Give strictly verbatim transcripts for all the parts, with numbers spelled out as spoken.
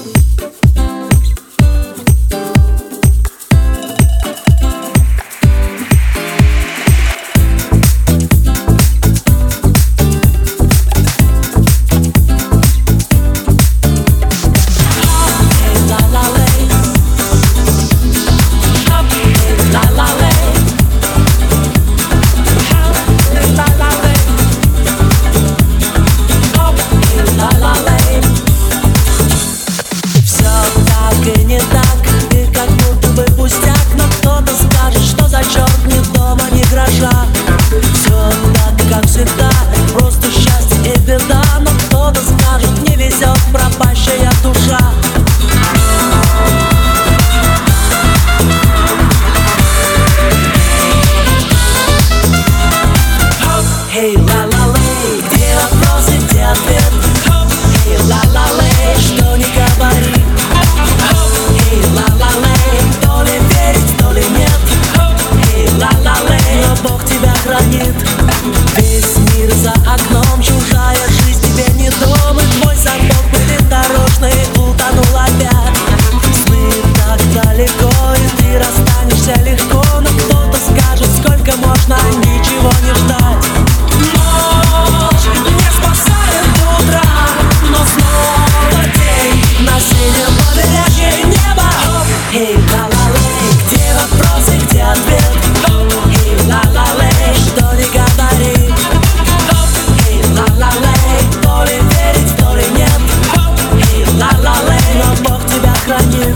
Эй, ла-ла-лей, где вопросы, где ответ? Эй, ла-ла-лей, что не говори. Эй, ла-ла-лей, то ли верить, то ли нет. Эй, ла-ла-лей, но Бог тебя хранит. Весь мир за окном, чужая жизнь тебе не дом. И твой замок пылит дорожный, утонул опять. Сны так далеко, и ты расстанешься легко. Но кто-то скажет, сколько можно ничего не ждать. Эй, ла-ла-лей, где вопросы, где ответ? Эй, ла-ла-лей, что не говори. Эй, ла-ла-лей, то ли верить, то ли нет. Эй, ла-ла-лей, но Бог тебя хранит.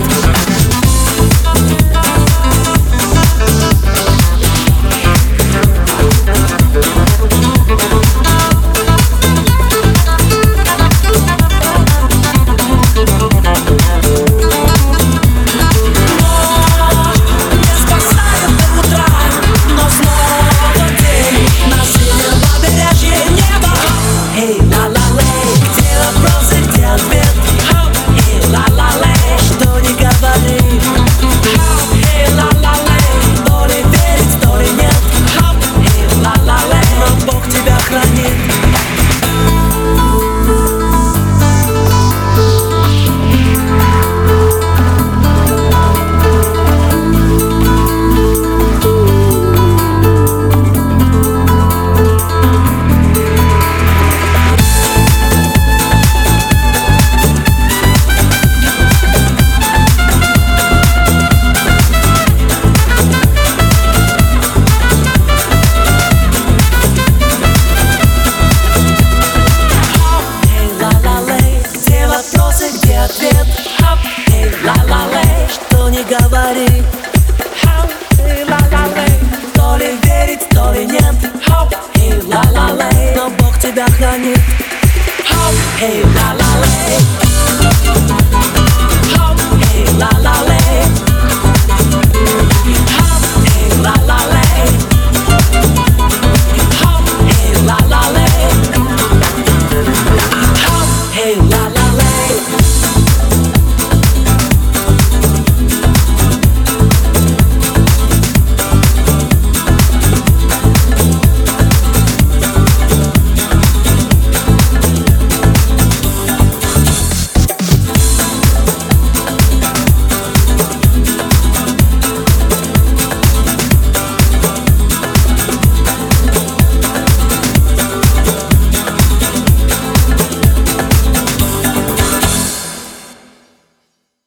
Эй, ла-ла-лей, что не говори.